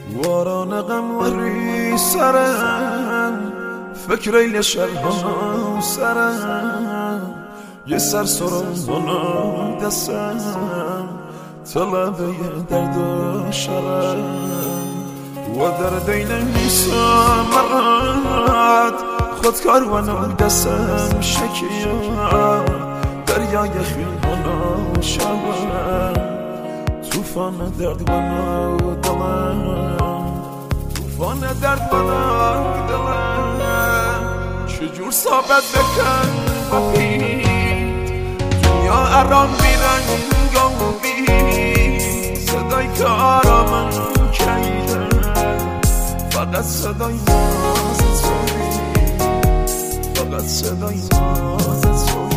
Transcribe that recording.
واران غم وری سرم فکر ایل شبها سرم یه سر سرم دستم طلبه درد و شرم و در دین نیستم مرد خودکار و دستم شکیه دریای خیلان شبم توفان درد و دلم توفان درد و دلم چجور ثابت بکن بپید دنیا ارام بیرنگ و بید صدای که آرامم کیده فقط صدای نازت سوی فقط صدای نازت سوی